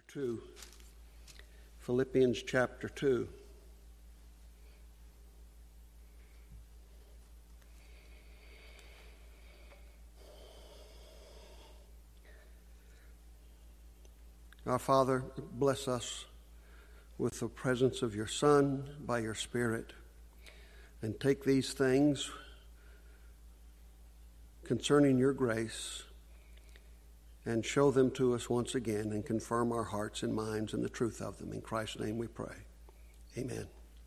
2. Philippians chapter 2. Our Father, bless us with the presence of your Son by your Spirit, and take these things concerning your grace and show them to us once again and confirm our hearts and minds in the truth of them. In Christ's name we pray. Amen.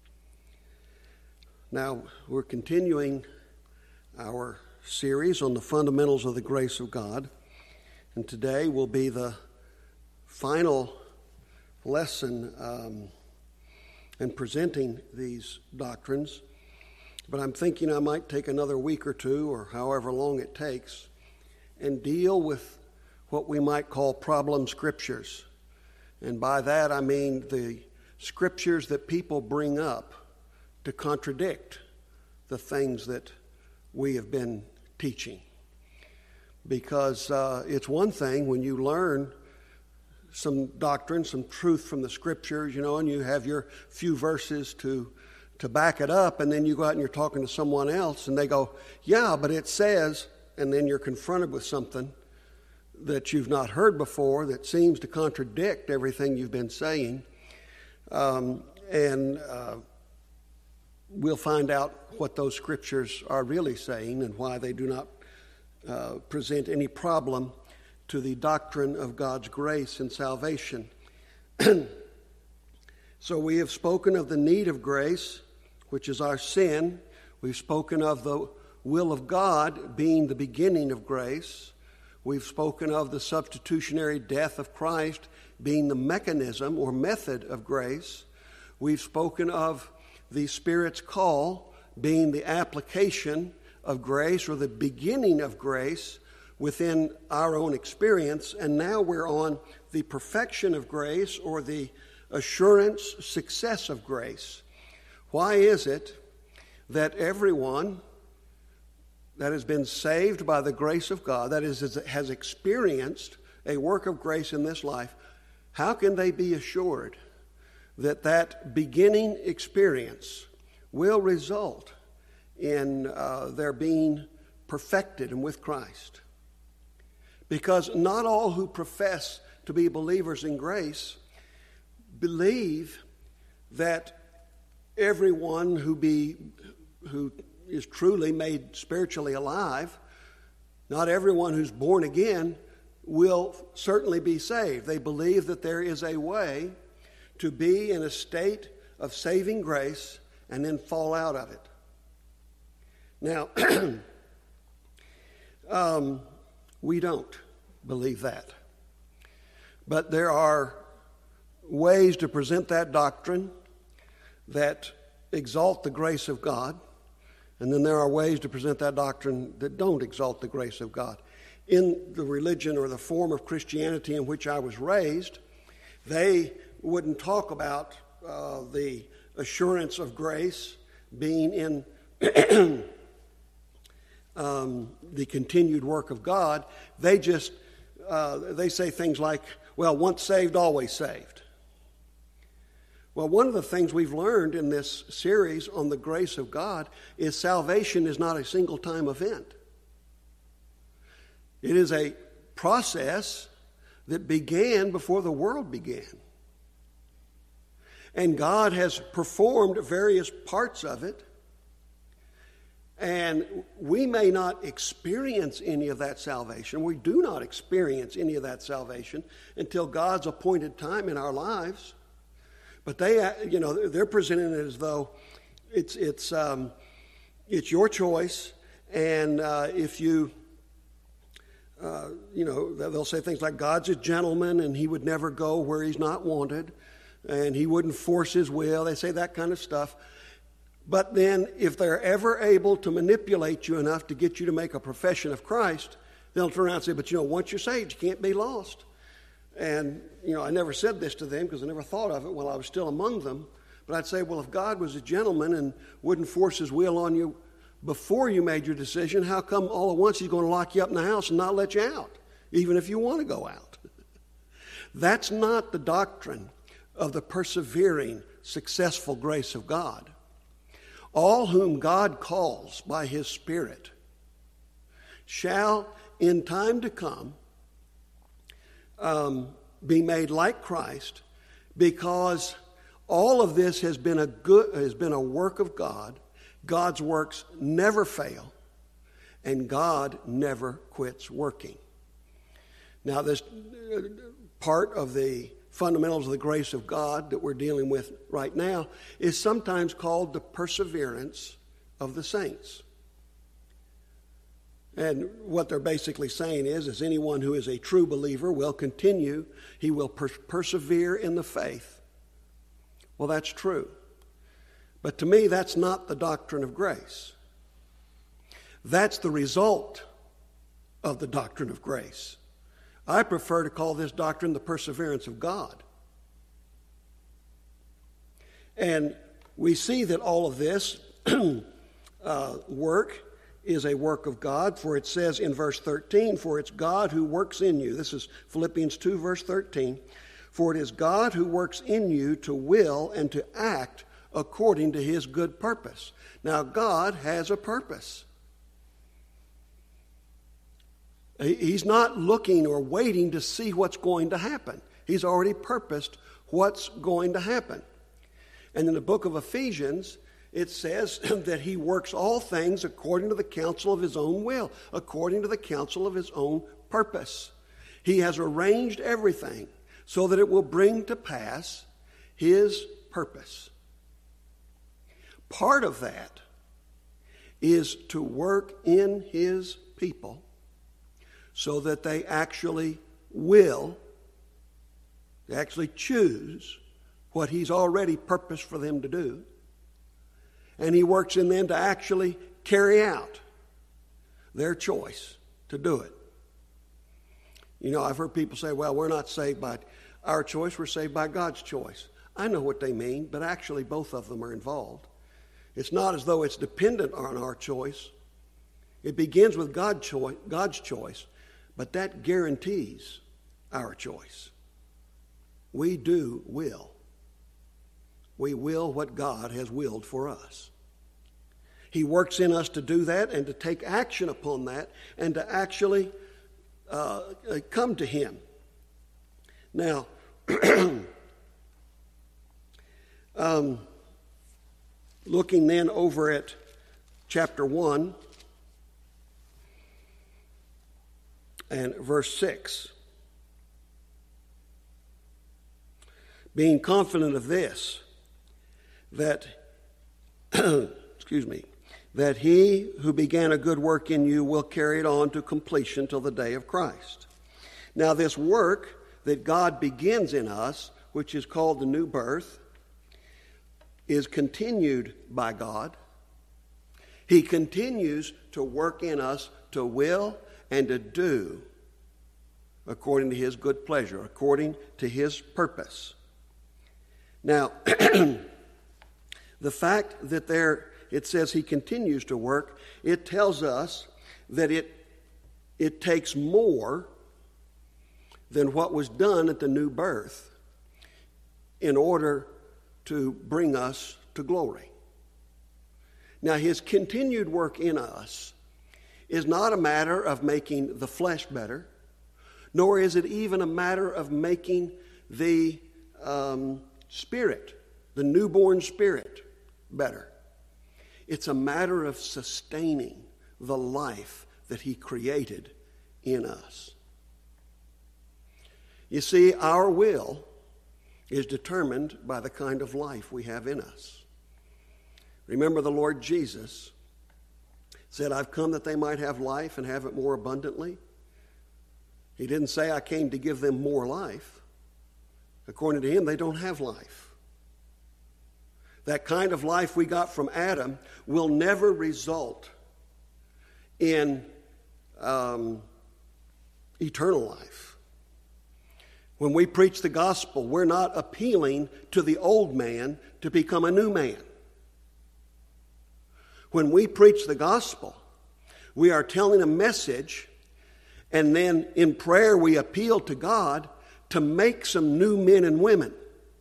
Now, we're continuing our series on the fundamentals of the grace of God, and today will be the final lesson in presenting these doctrines. But I'm thinking I might take another week or two, or however long it takes, and deal with what we might call problem scriptures. And by that I mean the scriptures that people bring up to contradict the things that we have been teaching. Because it's one thing when you learn some doctrine, some truth from the scriptures, and you have your few verses to back it up, and then you go out and you're talking to someone else and they go, yeah, but it says, and then you're confronted with something that you've not heard before that seems to contradict everything you've been saying. And we'll find out what those scriptures are really saying and why they do not present any problem to the doctrine of God's grace and salvation. So we have spoken of the need of grace, which is our sin. We've spoken of the will of God being the beginning of grace. We've spoken of the substitutionary death of Christ being the mechanism or method of grace. We've spoken of the Spirit's call being the application of grace or the beginning of grace within our own experience. And now we're on the perfection of grace or the assurance success of grace. Why is it that everyone that has been saved by the grace of God, that is, has experienced a work of grace in this life, how can they be assured that that beginning experience will result in their being perfected and with Christ? Because not all who profess to be believers in grace believe that everyone who is truly made spiritually alive, not everyone who's born again will certainly be saved. They believe that there is a way to be in a state of saving grace and then fall out of it. Now, we don't believe that. But there are ways to present that doctrine that exalt the grace of God, and then there are ways to present that doctrine that don't exalt the grace of God. In the religion or the form of Christianity in which I was raised, they wouldn't talk about the assurance of grace being in the continued work of God. They just they say things like, well, once saved, always saved. Well, one of the things we've learned in this series on the grace of God is salvation is not a single-time event. It is a process that began before the world began. And God has performed various parts of it. And we may not experience any of that salvation. We do not experience any of that salvation until God's appointed time in our lives. But they're presenting it as though it's your choice, and if you, they'll say things like God's a gentleman, and He would never go where He's not wanted, and He wouldn't force His will. They say that kind of stuff. But then, if they're ever able to manipulate you enough to get you to make a profession of Christ, they'll turn around and say, but once you're saved, you can't be lost. And, I never said this to them because I never thought of it while I was still among them. But I'd say, well, if God was a gentleman and wouldn't force His will on you before you made your decision, how come all at once He's going to lock you up in the house and not let you out, even if you want to go out? That's not the doctrine of the persevering, successful grace of God. All whom God calls by his Spirit shall in time to come be made like Christ, because all of this has been a work of God. God's works never fail, and God never quits working. Now, this part of the fundamentals of the grace of God that we're dealing with right now is sometimes called the perseverance of the saints. And what they're basically saying is anyone who is a true believer will continue, he will persevere in the faith. Well, that's true. But to me, that's not the doctrine of grace. That's the result of the doctrine of grace. I prefer to call this doctrine the perseverance of God. And we see that all of this work is a work of God, for it says in verse 13, for it's God who works in you. This is Philippians 2, verse 13. For it is God who works in you to will and to act according to his good purpose. Now, God has a purpose. He's not looking or waiting to see what's going to happen. He's already purposed what's going to happen. And in the book of Ephesians, it says that he works all things according to the counsel of his own will, according to the counsel of his own purpose. He has arranged everything so that it will bring to pass his purpose. Part of that is to work in his people so that they actually choose what he's already purposed for them to do. And he works in them to actually carry out their choice to do it. You know, I've heard people say, well, we're not saved by our choice, we're saved by God's choice. I know what they mean, but actually both of them are involved. It's not as though it's dependent on our choice. It begins with God's choice, but that guarantees our choice. We do will. We will what God has willed for us. He works in us to do that and to take action upon that and to actually come to him. Now, looking then over at chapter 1 and verse 6. Being confident of this, that that he who began a good work in you will carry it on to completion till the day of Christ. Now, this work that God begins in us, which is called the new birth, is continued by God. He continues to work in us to will and to do according to his good pleasure, according to his purpose. Now, the fact that it says he continues to work, it tells us that it takes more than what was done at the new birth in order to bring us to glory. Now, his continued work in us is not a matter of making the flesh better, nor is it even a matter of making the spirit, the newborn spirit, better. It's a matter of sustaining the life that he created in us. You see, our will is determined by the kind of life we have in us. Remember, the Lord Jesus said, I've come that they might have life and have it more abundantly. He didn't say, I came to give them more life. According to him, they don't have life. That kind of life we got from Adam will never result in eternal life. When we preach the gospel, we're not appealing to the old man to become a new man. When we preach the gospel, we are telling a message, and then in prayer we appeal to God to make some new men and women.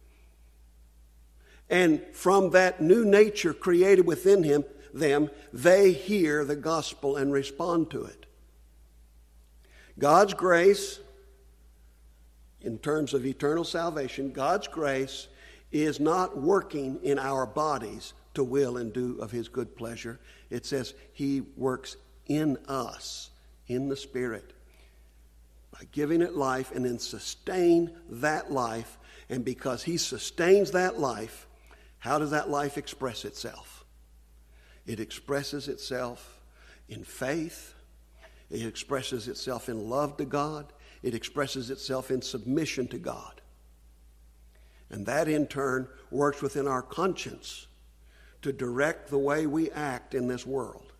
And from that new nature created within them, they hear the gospel and respond to it. God's grace, in terms of eternal salvation, God's grace is not working in our bodies to will and do of his good pleasure. It says he works in us, in the Spirit, by giving it life and then sustain that life. And because he sustains that life, how does that life express itself? It expresses itself in faith. It expresses itself in love to God. It expresses itself in submission to God. And that in turn works within our conscience to direct the way we act in this world.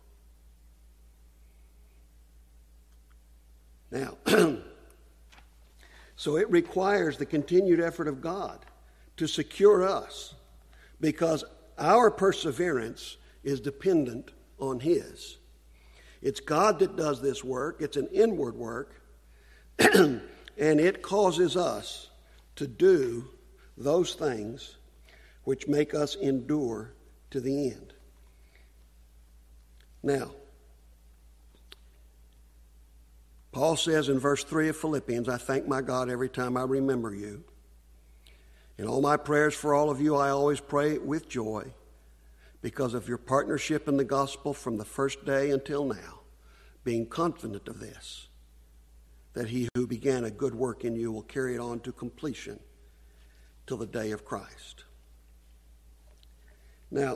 Now, so it requires the continued effort of God to secure us, because our perseverance is dependent on his. It's God that does this work. It's an inward work. And it causes us to do those things which make us endure to the end. Now, Paul says in verse 3 of Philippians, I thank my God every time I remember you. In all my prayers for all of you, I always pray with joy because of your partnership in the gospel from the first day until now, being confident of this, that he who began a good work in you will carry it on to completion till the day of Christ. Now,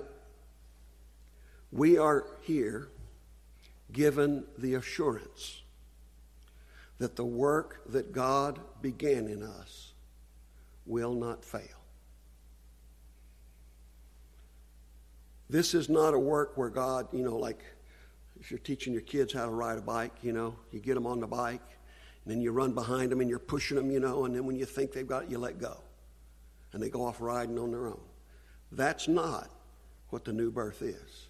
we are here given the assurance that the work that God began in us will not fail. This is not a work where God, like if you're teaching your kids how to ride a bike, you get them on the bike, and then you run behind them and you're pushing them, and then when you think they've got it, you let go. And they go off riding on their own. That's not what the new birth is.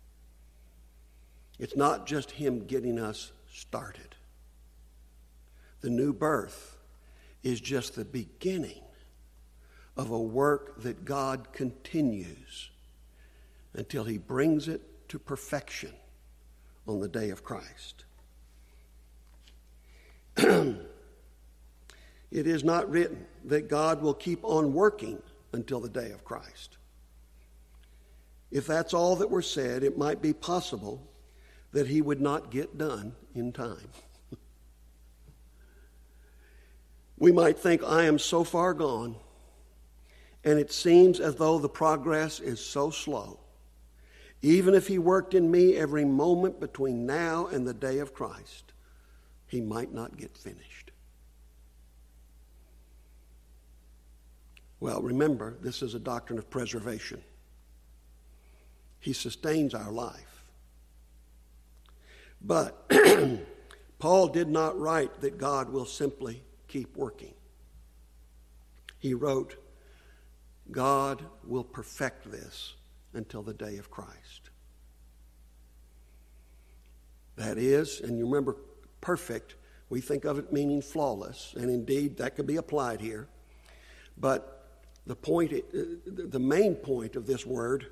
It's not just him getting us started. The new birth is just the beginning of a work that God continues until he brings it to perfection on the day of Christ. It is not written that God will keep on working until the day of Christ. If that's all that were said, it might be possible that he would not get done in time. We might think, I am so far gone, and it seems as though the progress is so slow. Even if he worked in me every moment between now and the day of Christ, he might not get finished. Well, remember, this is a doctrine of preservation. He sustains our life. But Paul did not write that God will simply keep working. He wrote, God will perfect this until the day of Christ. That is, and you remember, perfect, we think of it meaning flawless, and indeed that could be applied here. But the main point of this word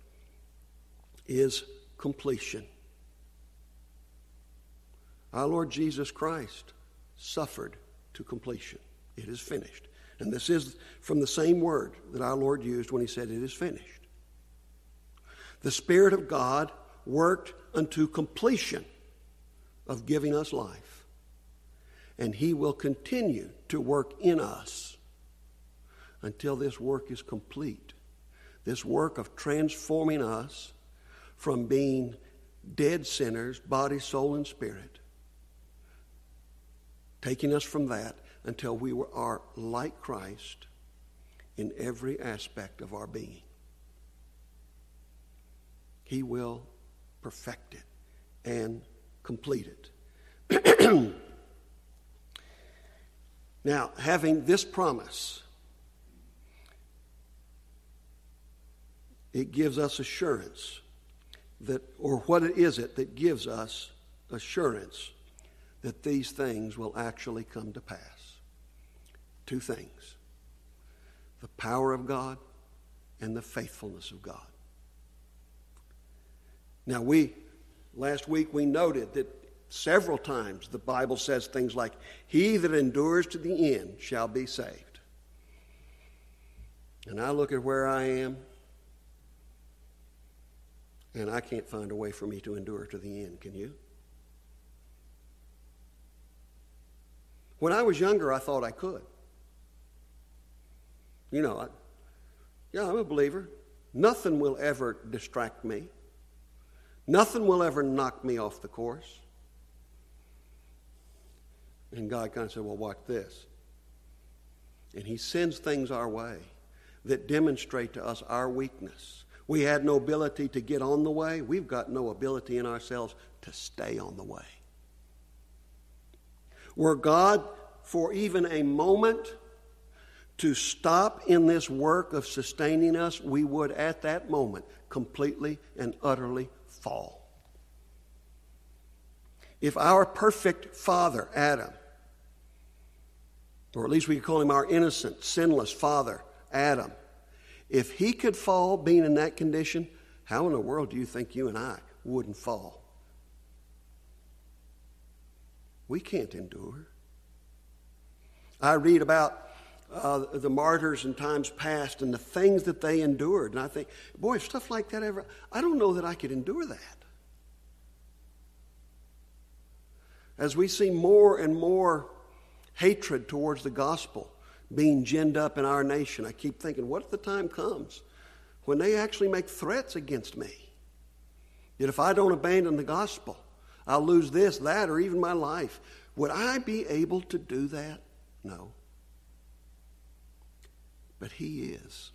is completion. Our Lord Jesus Christ suffered to completion. It is finished. And this is from the same word that our Lord used when he said it is finished. The Spirit of God worked unto completion of giving us life. And he will continue to work in us until this work is complete. This work of transforming us from being dead sinners, body, soul, and spirit, taking us from that until we are like Christ in every aspect of our being. He will perfect it and complete it. Now, having this promise, it gives us assurance that, or what is it that gives us assurance that these things will actually come to pass? Two things: the power of God and the faithfulness of God. Now, last week we noted that several times the Bible says things like, "He that endures to the end shall be saved." And I look at where I am, and I can't find a way for me to endure to the end. Can you? When I was younger, I thought I could. You know, I'm a believer. Nothing will ever distract me. Nothing will ever knock me off the course. And God kind of said, well, watch this. And he sends things our way that demonstrate to us our weakness. We had no ability to get on the way. We've got no ability in ourselves to stay on the way. Were God for even a moment to stop in this work of sustaining us, we would at that moment completely and utterly fall. If our perfect father, Adam, or at least we could call him our innocent, sinless father, Adam, if he could fall being in that condition, how in the world do you think you and I wouldn't fall? We can't endure. I read about the martyrs in times past and the things that they endured, and I think, boy, if stuff like that ever, I don't know that I could endure that. As we see more and more hatred towards the gospel being ginned up in our nation, I keep thinking, what if the time comes when they actually make threats against me? That if I don't abandon the gospel, I'll lose this, that, or even my life. Would I be able to do that? No. But he is.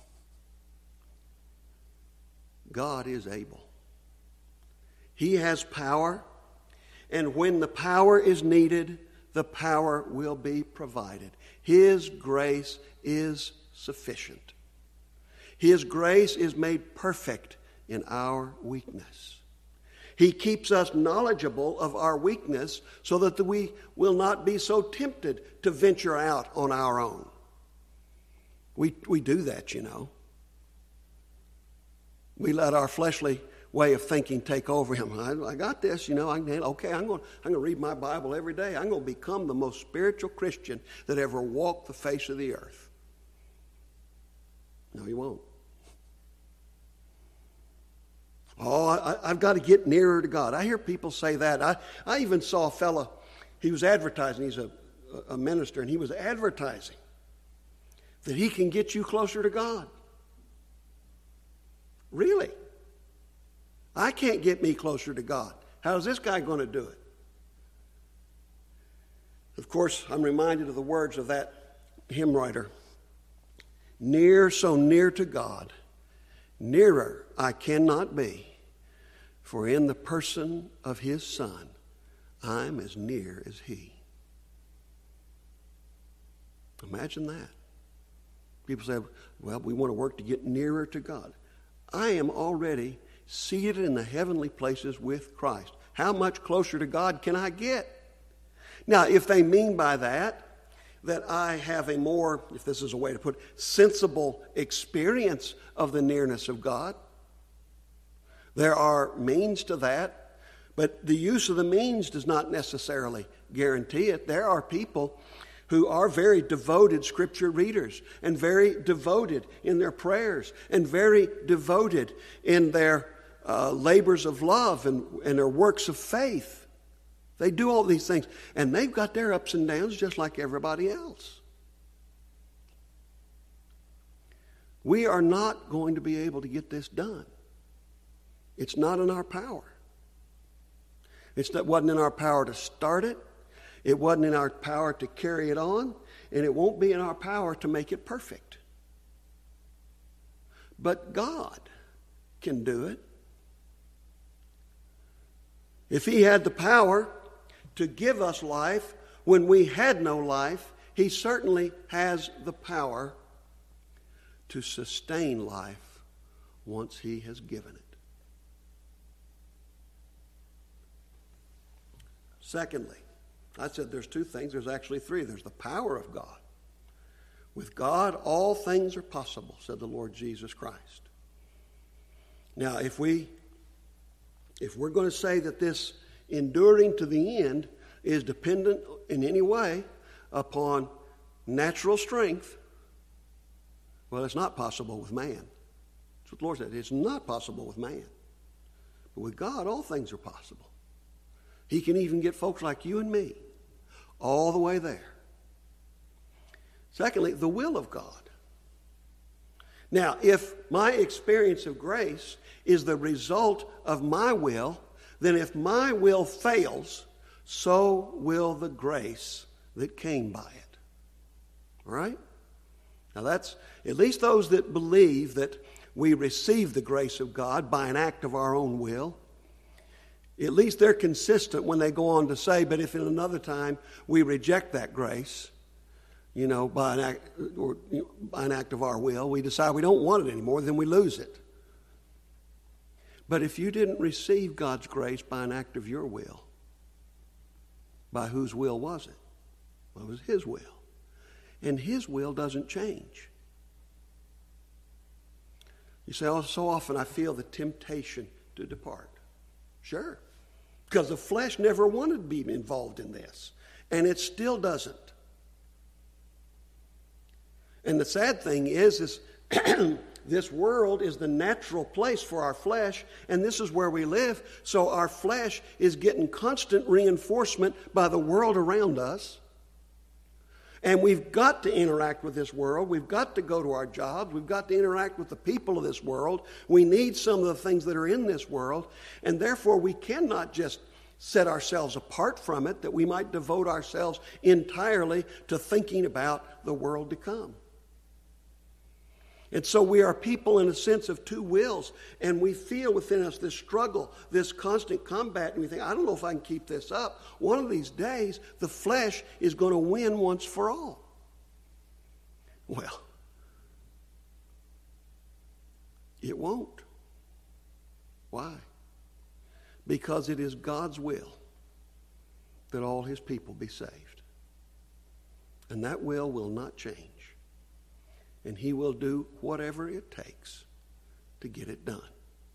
God is able. He has power, and when the power is needed, the power will be provided. His grace is sufficient. His grace is made perfect in our weakness. He keeps us knowledgeable of our weakness so that we will not be so tempted to venture out on our own. We do that, you know. We let our fleshly way of thinking take over him. I got this, you know. I'm going to read my Bible every day. I'm going to become the most spiritual Christian that ever walked the face of the earth. No, you won't. Oh, I've got to get nearer to God. I hear people say that. I even saw a fellow, he was advertising. He's a minister, and he was advertising that he can get you closer to God. Really? I can't get me closer to God. How's this guy going to do it? Of course, I'm reminded of the words of that hymn writer. Near, so near to God, nearer I cannot be, for in the person of his Son, I'm as near as he. Imagine that. People say, well, we want to work to get nearer to God. I am already seated in the heavenly places with Christ. How much closer to God can I get? Now, if they mean by that I have a more, if this is a way to put it, sensible experience of the nearness of God, there are means to that, but the use of the means does not necessarily guarantee it. There are people who are very devoted Scripture readers and very devoted in their prayers and very devoted in their labors of love and their works of faith. They do all these things, and they've got their ups and downs just like everybody else. We are not going to be able to get this done. It's not in our power. It wasn't in our power to start it. It wasn't in our power to carry it on, and it won't be in our power to make it perfect. But God can do it. If he had the power to give us life when we had no life, he certainly has the power to sustain life once he has given it. Secondly, I said there's two things. There's actually three. There's the power of God. With God, all things are possible, said the Lord Jesus Christ. Now, if we're going to say that this enduring to the end is dependent in any way upon natural strength, well, it's not possible with man. That's what the Lord said. It's not possible with man. But with God, all things are possible. He can even get folks like you and me all the way there. Secondly, the will of God. Now, if my experience of grace is the result of my will, then if my will fails, so will the grace that came by it. All right? Now that's, at least those that believe that we receive the grace of God by an act of our own will, at least they're consistent when they go on to say, but if in another time we reject that grace, by an act of our will, we decide we don't want it anymore, then we lose it. But if you didn't receive God's grace by an act of your will, by whose will was it? Well, it was His will. And His will doesn't change. You say, oh, so often I feel the temptation to depart. Sure. Because the flesh never wanted to be involved in this. And it still doesn't. And the sad thing is this world is the natural place for our flesh, and this is where we live. So our flesh is getting constant reinforcement by the world around us. And we've got to interact with this world. We've got to go to our jobs. We've got to interact with the people of this world. We need some of the things that are in this world. And therefore, we cannot just set ourselves apart from it, that we might devote ourselves entirely to thinking about the world to come. And so we are people in a sense of two wills, and we feel within us this struggle, this constant combat, and we think, I don't know if I can keep this up. One of these days, the flesh is going to win once for all. Well, it won't. Why? Because it is God's will that all His people be saved. And that will not change. And He will do whatever it takes to get it done.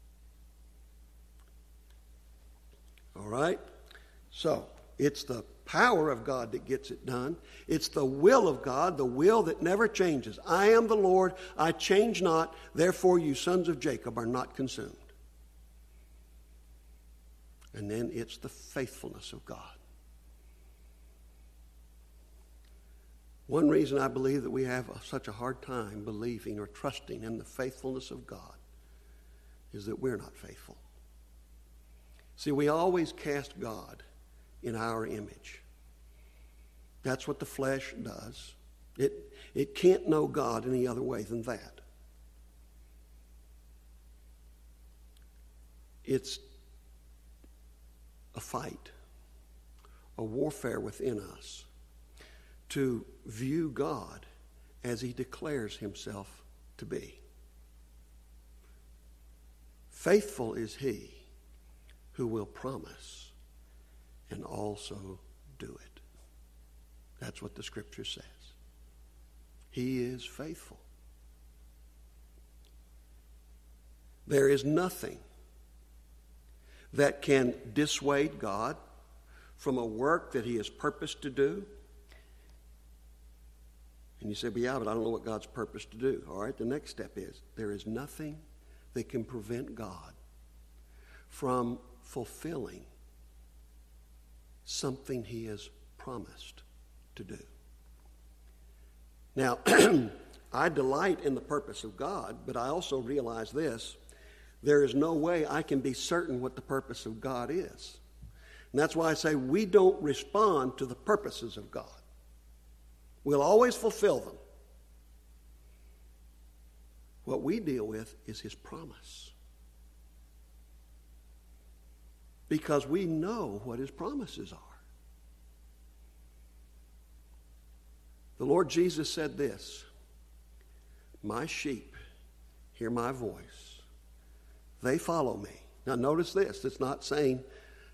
All right? So, it's the power of God that gets it done. It's the will of God, the will that never changes. I am the Lord, I change not, therefore you sons of Jacob are not consumed. And then it's the faithfulness of God. One reason I believe that we have such a hard time believing or trusting in the faithfulness of God is that we're not faithful. See, we always cast God in our image. That's what the flesh does. It can't know God any other way than that. It's a fight, a warfare within us to view God as He declares Himself to be. Faithful is He who will promise and also do it. That's what the Scripture says. He is faithful. There is nothing that can dissuade God from a work that He has purposed to do. And you say, but I don't know what God's purposed to do. All right, the next step is, there is nothing that can prevent God from fulfilling something He has promised to do. Now, I delight in the purpose of God, but I also realize this: there is no way I can be certain what the purpose of God is. And that's why I say we don't respond to the purposes of God. We'll always fulfill them. What we deal with is His promise. Because we know what His promises are. The Lord Jesus said this: my sheep hear my voice. They follow me. Now notice this. It's not saying,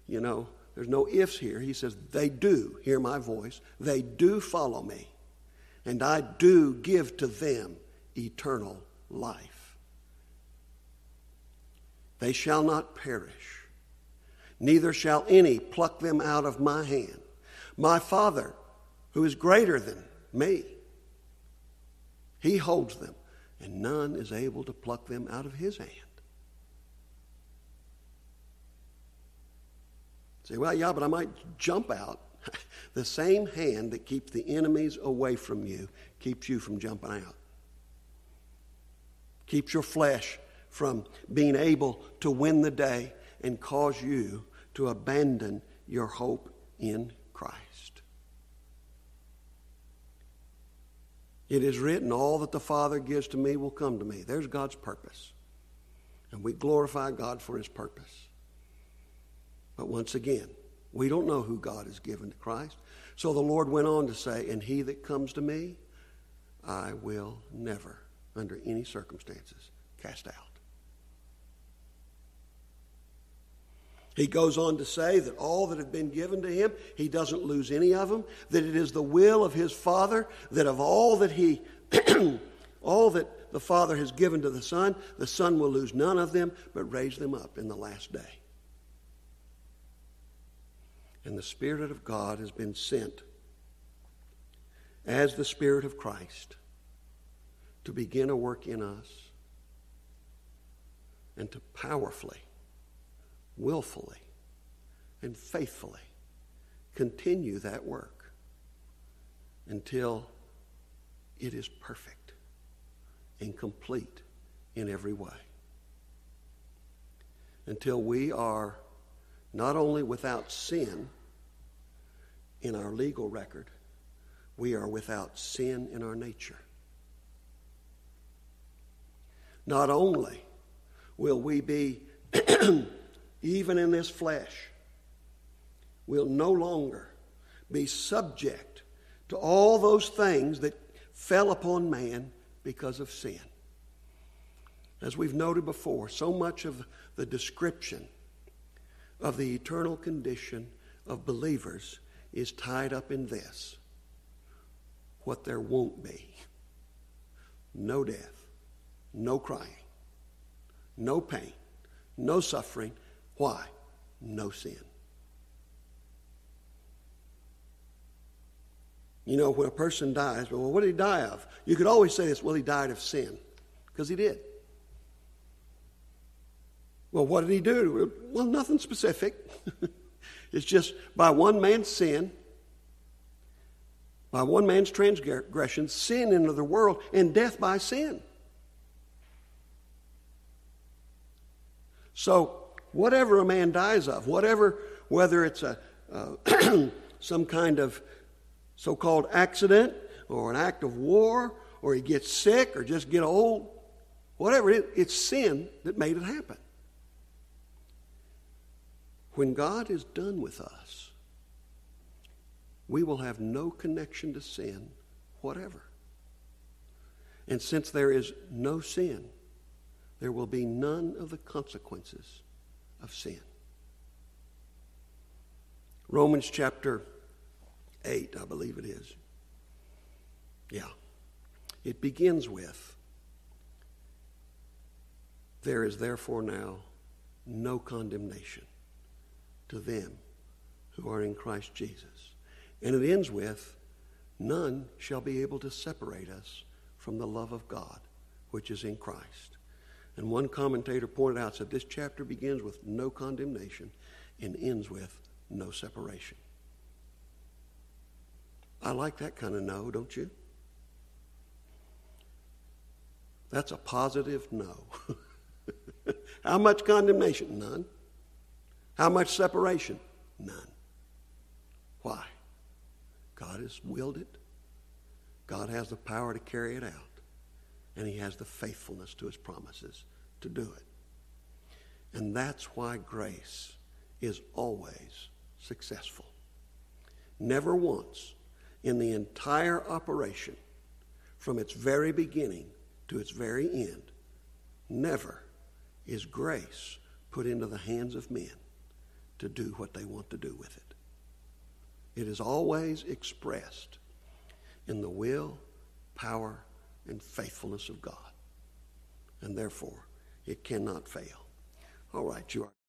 there's no ifs here. He says, they do hear my voice. They do follow me. and I do give to them eternal life. They shall not perish, neither shall any pluck them out of my hand. My Father, who is greater than me, he holds them, and none is able to pluck them out of his hand. Say, well, yeah, but I might jump out. The same hand that keeps the enemies away from you keeps you from jumping out. Keeps your flesh from being able to win the day and cause you to abandon your hope in Christ. It is written, all that the Father gives to me will come to me. There's God's purpose. And we glorify God for his purpose. But once again, we don't know who God has given to Christ. So the Lord went on to say, and he that comes to me, I will never, under any circumstances, cast out. He goes on to say that all that have been given to him, he doesn't lose any of them, that it is the will of his Father, that of all that all that the Father has given to the Son will lose none of them, but raise them up in the last day. And the Spirit of God has been sent as the Spirit of Christ to begin a work in us and to powerfully, willfully, and faithfully continue that work until it is perfect and complete in every way. Until we are not only without sin in our legal record, we are without sin in our nature. Not only will we be, even in this flesh, we'll no longer be subject to all those things that fell upon man because of sin. As we've noted before, so much of the description of the eternal condition of believers is tied up in this: what there won't be. No death, no crying, no pain, no suffering. Why? No sin. You know, when a person dies, well, what did he die of? You could always say this, well, he died of sin, because he did. Well, what did he do? Well, nothing specific. It's just by one man's sin, by one man's transgression, sin into the world, and death by sin. So, whatever a man dies of, whether it's some kind of so-called accident or an act of war, or he gets sick or just get old, whatever it's sin that made it happen. When God is done with us, we will have no connection to sin whatever. And since there is no sin, there will be none of the consequences of sin. Romans chapter 8, I believe it is. Yeah. It begins with, there is therefore now no condemnation to them who are in Christ Jesus. And it ends with, none shall be able to separate us from the love of God, which is in Christ. And one commentator pointed out, said this chapter begins with no condemnation and ends with no separation. I like that kind of no, don't you? That's a positive no. How much condemnation? None. How much separation? None. Why? God has willed it. God has the power to carry it out. And he has the faithfulness to his promises to do it. And that's why grace is always successful. Never once in the entire operation, from its very beginning to its very end, never is grace put into the hands of men to do what they want to do with it. It is always expressed in the will power, and faithfulness of God. And therefore, it cannot fail. All right, you are.